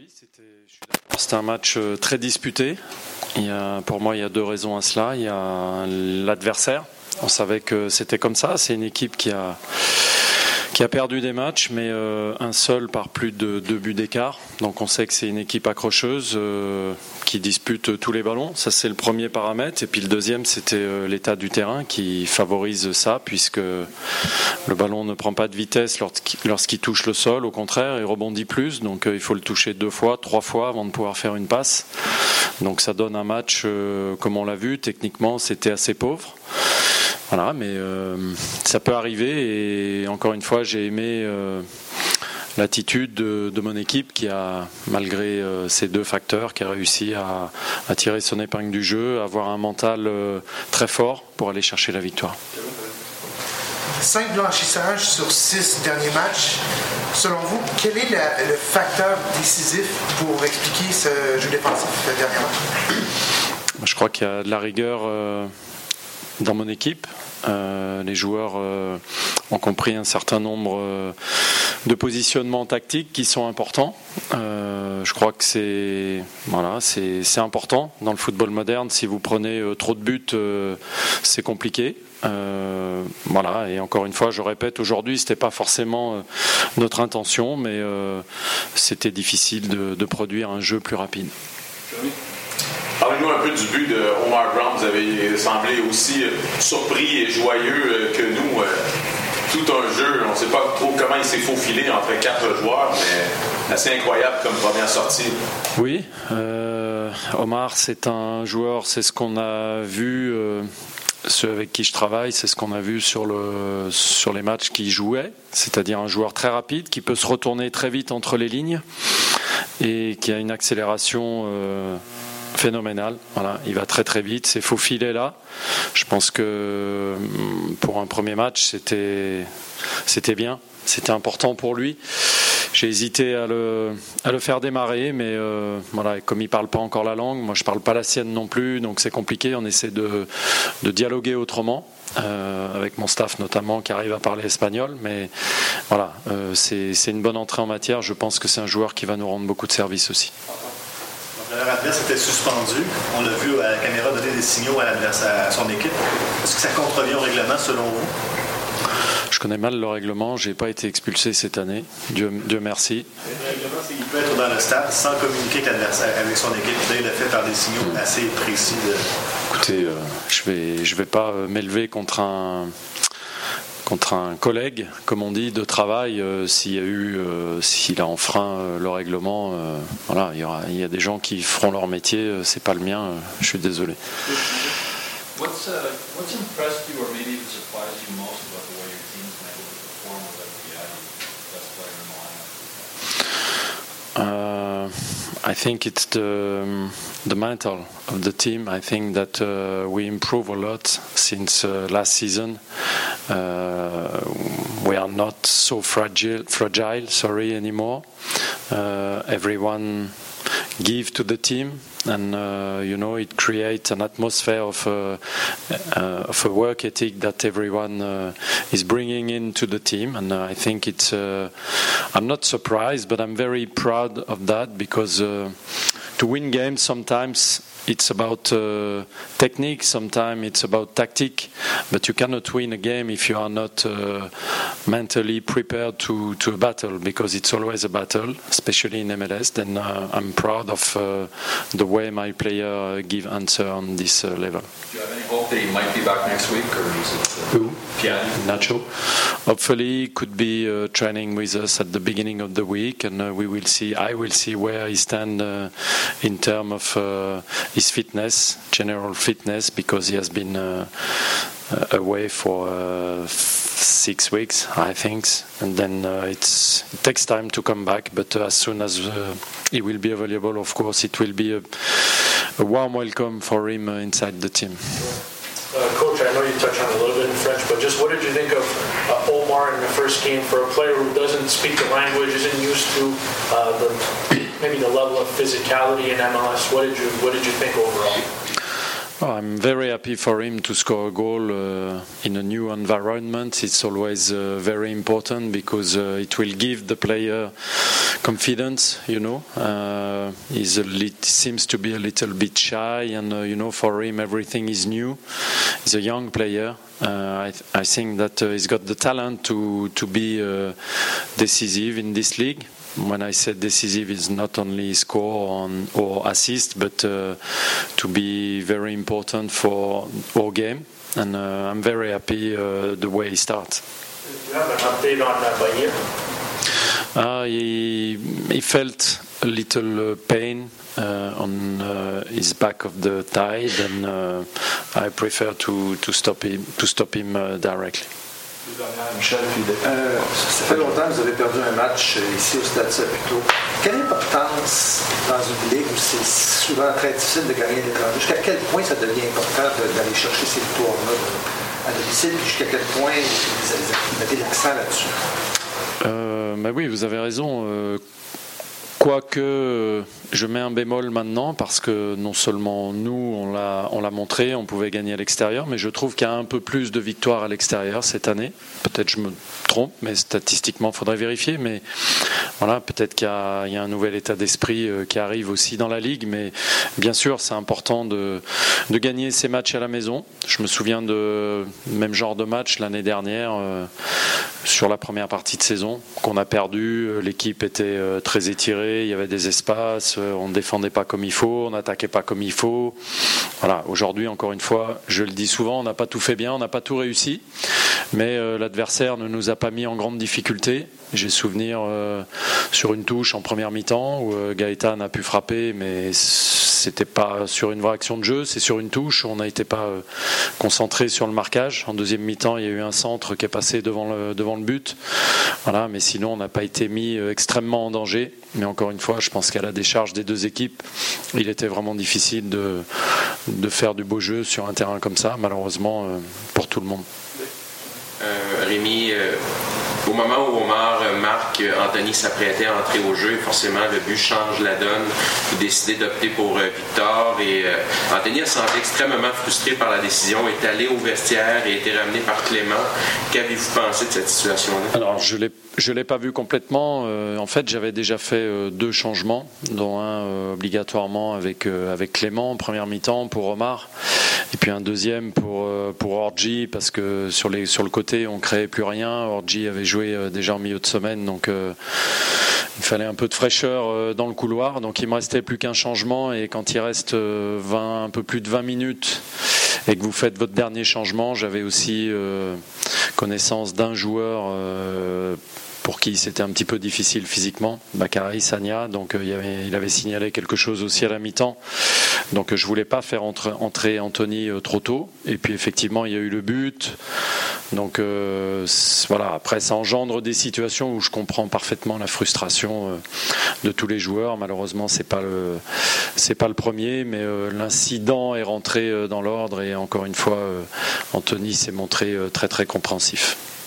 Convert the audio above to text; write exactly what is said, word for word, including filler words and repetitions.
Oui, c'était, je suis d'accord. C'était un match très disputé. Il y a, pour moi, il y a deux raisons à cela. Il y a l'adversaire. On savait que c'était comme ça. C'est une équipe qui a, qui a perdu des matchs, mais euh, un seul par plus de deux buts d'écart. Donc on sait que c'est une équipe accrocheuse euh, qui dispute tous les ballons. Ça, c'est le premier paramètre. Et puis le deuxième, c'était euh, l'état du terrain qui favorise ça, puisque le ballon ne prend pas de vitesse lorsqu'il touche le sol. Au contraire, il rebondit plus. Donc euh, il faut le toucher deux fois, trois fois avant de pouvoir faire une passe. Donc ça donne un match, euh, comme on l'a vu, techniquement, c'était assez pauvre. Voilà, mais euh, ça peut arriver. Et encore une fois, j'ai aimé euh, l'attitude de, de mon équipe qui a, malgré euh, ces deux facteurs, qui a réussi à, à tirer son épingle du jeu, à avoir un mental euh, très fort pour aller chercher la victoire. Cinq blanchissages sur six derniers matchs. Selon vous, quel est la, le facteur décisif pour expliquer ce jeu défensif dernièrement? Je crois qu'il y a de la rigueur euh, dans mon équipe. Euh, les joueurs euh, ont compris un certain nombre euh, de positionnements tactiques qui sont importants. Euh, je crois que c'est voilà, c'est, c'est important dans le football moderne. Si vous prenez euh, trop de buts, euh, c'est compliqué. Euh, voilà, et encore une fois, je répète, aujourd'hui, c'était pas forcément euh, notre intention, mais euh, c'était difficile de, de produire un jeu plus rapide. Parlez-nous un peu du but de Omar Brown. Vous avez semblé aussi surpris et joyeux que nous. Tout un jeu, on ne sait pas trop comment il s'est faufilé entre quatre joueurs, mais assez incroyable comme première sortie. Oui, euh, Omar, c'est un joueur, c'est ce qu'on a vu, euh, ceux avec qui je travaille, c'est ce qu'on a vu sur, le, sur les matchs qu'il jouait, c'est-à-dire un joueur très rapide qui peut se retourner très vite entre les lignes et qui a une accélération euh, phénoménal. Voilà, il va très très vite, c'est faufilé là. Je pense que pour un premier match, c'était, c'était bien, c'était important pour lui. J'ai hésité à le, à le faire démarrer, mais euh, voilà, comme il ne parle pas encore la langue, moi je ne parle pas la sienne non plus, donc c'est compliqué. On essaie de, de dialoguer autrement. Euh, avec mon staff notamment qui arrive à parler espagnol, mais voilà, euh, c'est, c'est une bonne entrée en matière. Je pense que c'est un joueur qui va nous rendre beaucoup de services aussi. L'entraîneur adverse était suspendu. On l'a vu à la caméra donner des signaux à, à son équipe. Est-ce que ça contrevient au règlement selon vous? Je connais mal le règlement. Je n'ai pas été expulsé cette année. Dieu, Dieu merci. Le règlement, c'est qu'il peut être dans le stade sans communiquer avec son équipe. Il l'a fait par des signaux assez précis. De... Écoutez, euh, je ne vais, je vais pas m'élever contre un... contre un collègue, comme on dit, de travail, euh, s'il y a eu, euh, s'il a enfreint euh, le règlement, euh, voilà, il y aura, il y a des gens qui feront leur métier, euh, c'est pas le mien, euh, je suis désolé. What's, uh, what's impressed you or maybe even surprised you most about the way your team's been able to perform without the uh, best player in the lineup? Uh, I think it's the um, the mental of the team. I think that uh, we improve a lot since uh, last season. Uh, we are not so fragile, fragile, sorry, anymore. Uh, everyone give to the team, and uh, you know, it creates an atmosphere of a, uh, of a work ethic that everyone uh, is bringing into the team, and uh, I think it's. Uh, I'm not surprised, but I'm very proud of that because uh, to win games sometimes. It's about uh, technique, sometimes it's about tactic, but you cannot win a game if you are not uh, mentally prepared to, to a battle, because it's always a battle, especially in M L S. Then uh, I'm proud of uh, the way my player give answer on this uh, level. Do you have any hope that he might be back next week, or is it uh, Who? Piani? Nacho. Hopefully he could be uh, training with us at the beginning of the week, and uh, we will see. I will see where he stands uh, in terms of uh, his fitness, general fitness, because he has been uh, away for uh, six weeks, I think, and then uh, it's, it takes time to come back. But uh, as soon as uh, he will be available, of course, it will be a, a warm welcome for him uh, inside the team. Uh, Coach, I know you touched on it a little bit in French, but just what did you think of uh, Omar in the first game for a player who doesn't speak the language, isn't used to uh, the maybe the level of physicality in M L S? What did you what did you think overall? Oh, I'm very happy for him to score a goal uh, in a new environment. It's always uh, very important because uh, it will give the player confidence, you know. Uh, he's a lit- seems to be a little bit shy, and uh, you know, for him everything is new. He's a young player. Uh, I, th- I think that uh, he's got the talent to to be uh, decisive in this league. When I said decisive, is not only score on, or assist, but uh, to be very important for our game. And uh, I'm very happy uh, the way he starts. Do you have an update on uh, Bahia? Uh, he, he felt a little uh, pain uh, on uh, his back of the thigh, and uh, I prefer to, to stop him to stop him uh, directly. Michel, euh, ça fait longtemps que vous avez perdu un match ici au Stade Saputo. Quelle importance dans une ligue où c'est souvent très difficile de gagner à l'étranger? Jusqu'à quel point ça devient important d'aller chercher ces victoires-là à domicile? Jusqu'à quel point vous mettez l'accent là-dessus? Euh, bah oui, vous avez raison. Euh, Quoique je mets un bémol maintenant parce que non seulement nous on l'a, on l'a montré, on pouvait gagner à l'extérieur, mais je trouve qu'il y a un peu plus de victoires à l'extérieur cette année. Peut-être je me trompe, mais statistiquement il faudrait vérifier. Mais voilà, peut-être qu'il y a, il y a un nouvel état d'esprit qui arrive aussi dans la Ligue. Mais bien sûr c'est important de, de gagner ces matchs à la maison. Je me souviens de même genre de match l'année dernière euh, sur la première partie de saison qu'on a perdu. L'équipe était euh, très étirée. Il y avait des espaces, on ne défendait pas comme il faut, on n'attaquait pas comme il faut. Voilà, aujourd'hui, encore une fois, je le dis souvent, on n'a pas tout fait bien, on n'a pas tout réussi, mais euh, l'adversaire ne nous a pas mis en grande difficulté. J'ai souvenir euh, sur une touche en première mi-temps où euh, Gaëtan a pu frapper, mais c'était pas sur une vraie action de jeu, c'est sur une touche. On n'a été pas euh, concentré sur le marquage. En deuxième mi-temps, il y a eu un centre qui est passé devant le, devant le but. Voilà, mais sinon, on n'a pas été mis euh, extrêmement en danger. Mais encore une fois, je pense qu'à la décharge des deux équipes, il était vraiment difficile de, de faire du beau jeu sur un terrain comme ça, malheureusement, euh, pour tout le monde. Euh, Rémi, euh, au moment où Omar marque, Anthony s'apprêtait à entrer au jeu, forcément le but change la donne. Vous décidez d'opter pour euh, Victor et euh, Anthony a semblé extrêmement frustré par la décision, est allé au vestiaire et a été ramené par Clément. Qu'avez-vous pensé de cette situation-là? Alors je l'ai Je ne l'ai pas vu complètement. Euh, en fait, j'avais déjà fait euh, deux changements, dont un euh, obligatoirement avec, euh, avec Clément en première mi-temps pour Omar, et puis un deuxième pour, euh, pour Orji, parce que sur, les, sur le côté, on ne créait plus rien. Orji avait joué euh, déjà en milieu de semaine, donc euh, il fallait un peu de fraîcheur euh, dans le couloir. Donc il ne me restait plus qu'un changement, et quand il reste euh, vingt, un peu plus de vingt minutes, et que vous faites votre dernier changement, j'avais aussi euh, connaissance d'un joueur euh, pour qui c'était un petit peu difficile physiquement, Bakary Sagna, donc euh, il, avait, il avait signalé quelque chose aussi à la mi-temps, donc euh, je voulais pas faire entre, entrer Anthony euh, trop tôt, et puis effectivement il y a eu le but, donc euh, voilà, après ça engendre des situations où je comprends parfaitement la frustration euh, de tous les joueurs. Malheureusement c'est pas le, c'est pas le premier, mais euh, l'incident est rentré euh, dans l'ordre, et encore une fois euh, Anthony s'est montré euh, très très compréhensif.